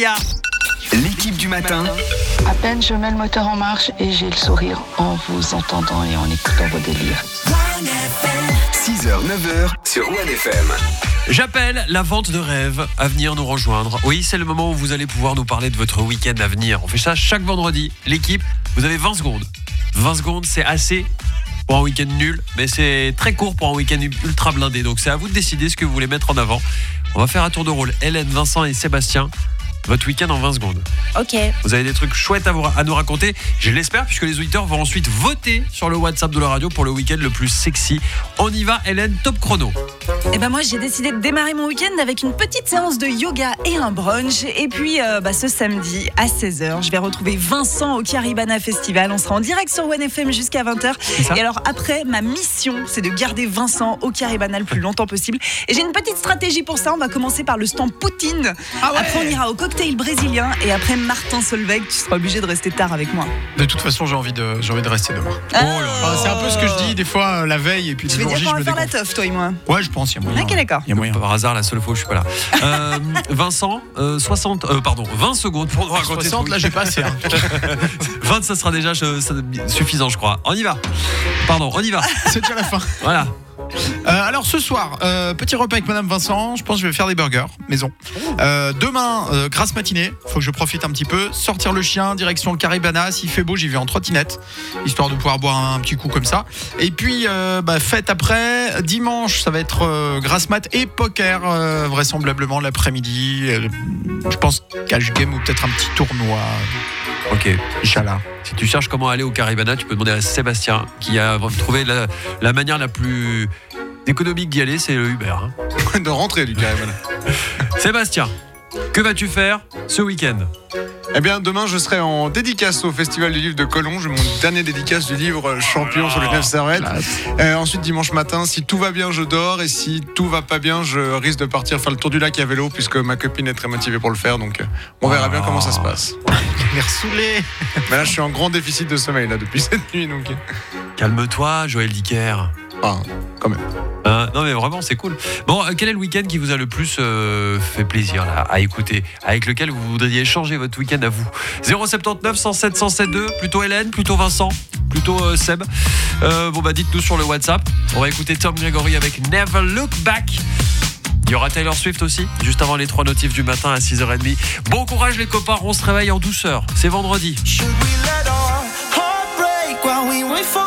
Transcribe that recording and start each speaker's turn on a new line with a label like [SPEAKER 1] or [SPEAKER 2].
[SPEAKER 1] Lia.
[SPEAKER 2] L'équipe du matin.
[SPEAKER 3] À peine je mets le moteur en marche et j'ai le sourire en vous entendant et en écoutant vos délires.
[SPEAKER 2] 6h, 9h sur One FM.
[SPEAKER 1] J'appelle la vente de rêve à venir nous rejoindre. Oui, c'est le moment où vous allez pouvoir nous parler de votre week-end à venir. On fait ça chaque vendredi. L'équipe, vous avez 20 secondes. 20 secondes, c'est assez pour un week-end nul, mais c'est très court pour un week-end ultra blindé. Donc c'est à vous de décider ce que vous voulez mettre en avant. On va faire un tour de rôle. Hélène, Vincent et Sébastien. Votre week-end en 20 secondes.
[SPEAKER 4] Ok.
[SPEAKER 1] Vous avez des trucs chouettes à nous raconter. Je l'espère, puisque les auditeurs vont ensuite voter sur le WhatsApp de la radio pour le week-end le plus sexy. On y va, Hélène, top chrono.
[SPEAKER 4] Et ben moi j'ai décidé de démarrer mon week-end avec une petite séance de yoga et un brunch. Et puis ce samedi à 16h, je vais retrouver Vincent au Caribana Festival. On sera en direct sur One FM jusqu'à 20h. Et alors après, ma mission, c'est de garder Vincent au Caribana le plus longtemps possible. Et j'ai une petite stratégie pour ça. On va commencer par le stand Poutine. Après on ira au cocktail brésilien. Et après Martin Solveig, tu seras obligé de rester tard avec moi.
[SPEAKER 5] De toute façon, j'ai envie de rester demain. C'est un peu ce que je dis des fois la veille et puis
[SPEAKER 4] Tu
[SPEAKER 5] le
[SPEAKER 4] veux
[SPEAKER 5] jour
[SPEAKER 4] dire
[SPEAKER 5] J,
[SPEAKER 4] qu'on
[SPEAKER 5] je
[SPEAKER 4] va
[SPEAKER 5] me
[SPEAKER 4] faire la
[SPEAKER 5] dégonfle.
[SPEAKER 4] teuf, toi et moi?
[SPEAKER 5] Ouais, je pense, il y a moyen.
[SPEAKER 4] Ok, d'accord.
[SPEAKER 5] Il y a moyen.
[SPEAKER 1] Par hasard, la seule fois où je suis pas là. 20 secondes pour nous raconter.
[SPEAKER 5] 60, là, j'ai pas assez.
[SPEAKER 1] 20, ça sera déjà suffisant, je crois. On y va. Pardon, on y va.
[SPEAKER 5] C'est déjà la fin.
[SPEAKER 1] Voilà.
[SPEAKER 5] Alors ce soir, petit repas avec Madame Vincent. Je pense que je vais faire des burgers maison. Demain, grasse matinée. Faut que je profite un petit peu. Sortir le chien, direction le Caribana. S'il fait beau, j'y vais en trottinette, histoire de pouvoir boire un petit coup comme ça. Et puis fête après. Dimanche, ça va être grasse mat et poker, vraisemblablement l'après-midi. Je pense cash game ou peut-être un petit tournoi.
[SPEAKER 1] Ok.
[SPEAKER 5] Inch'Allah.
[SPEAKER 1] Si tu cherches comment aller au Caribana, tu peux demander à Sébastien qui a trouvé la manière la plus économique d'y aller, c'est le Uber.
[SPEAKER 5] De rentrer du Caribana.
[SPEAKER 1] Sébastien, que vas-tu faire ce week-end ?
[SPEAKER 6] Eh bien, demain, je serai en dédicace au Festival du Livre de Collonges, mon dernier dédicace du livre Champion sur les 9 Servettes. Ensuite, dimanche matin, si tout va bien, je dors. Et si tout va pas bien, je risque de partir faire le tour du lac à vélo, puisque ma copine est très motivée pour le faire. Donc, on verra bien comment ça se passe.
[SPEAKER 5] L'air saoulé.
[SPEAKER 6] Mais là, je suis en grand déficit de sommeil là, depuis cette nuit. Donc...
[SPEAKER 1] Calme-toi, Joël Dicker.
[SPEAKER 6] Quand même.
[SPEAKER 1] Non mais vraiment c'est cool. Bon, quel est le week-end qui vous a le plus fait plaisir là, à écouter, avec lequel vous voudriez changer votre week-end à vous? 079 107 107.2, plutôt Hélène, plutôt Vincent, plutôt Seb. Dites-nous sur le WhatsApp. On va écouter Tom Gregory avec Never Look Back. Il y aura Taylor Swift aussi, juste avant les 3 notifs du matin à 6h30. Bon courage les copains, on se réveille en douceur. C'est vendredi.